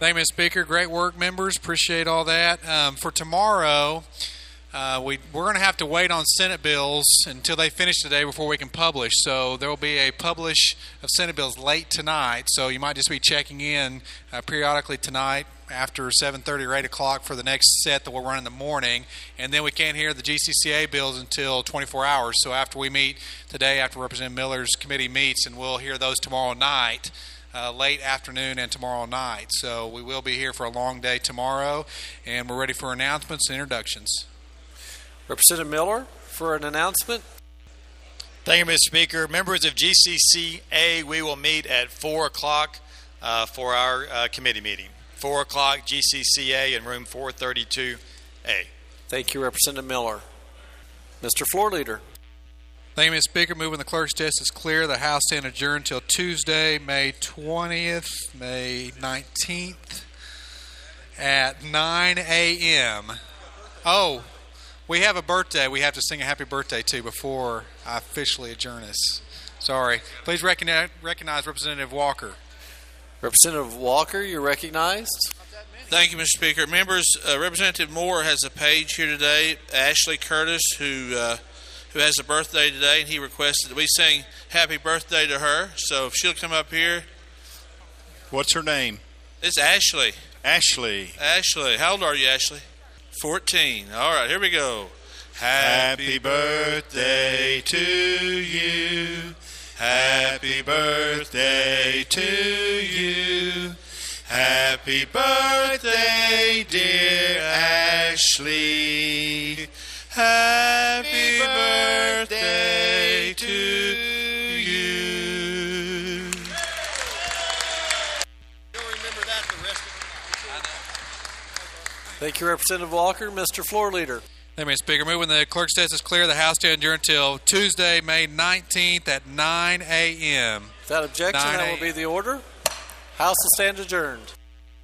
Thank you, Mr. Speaker. Great work, members. Appreciate all that. For tomorrow, we're going to have to wait on Senate bills until they finish today before we can publish. So there will be a publish of Senate bills late tonight. So you might just be checking in periodically tonight after 7:30 or 8 o'clock for the next set that we'll run in the morning. And then we can't hear the GCCA bills until 24 hours. So after we meet today, after Representative Miller's committee meets, and we'll hear those tomorrow night. Late afternoon and tomorrow night. So we will be here for a long day tomorrow, and we're ready for announcements and introductions. Representative Miller for an announcement. Thank you, Mr. Speaker. Members of GCCA, we will meet at 4 o'clock for our committee meeting. 4 o'clock, GCCA in room 432A. Thank you, Representative Miller. Mr. Floor Leader. Thank you, Mr. Speaker. Moving the clerk's desk is clear. The House stand adjourned until Tuesday, May 20th, May 19th at 9 a.m. Oh, we have a birthday. We have to sing a happy birthday to before I officially adjourn us. Sorry. Please recognize Representative Walker. Representative Walker, you're recognized. Thank you, Mr. Speaker. Members, Representative Moore has a page here today. Ashley Curtis, who has a birthday today, and he requested that we sing happy birthday to her. So if she'll come up here. What's her name? It's Ashley. Ashley. Ashley. How old are you, Ashley? 14. All right, here we go. Happy birthday to you. Happy birthday to you. Happy birthday, dear Ashley. Happy birthday to you. You'll remember that the rest of the night. Thank you, Representative Walker. Mr. Floor Leader. Thank you, Mr. Speaker. Moving the clerk's desk is clear. The House stand adjourned until Tuesday, May 19th at 9 a.m. Without objection, that will be the order. House will stand adjourned.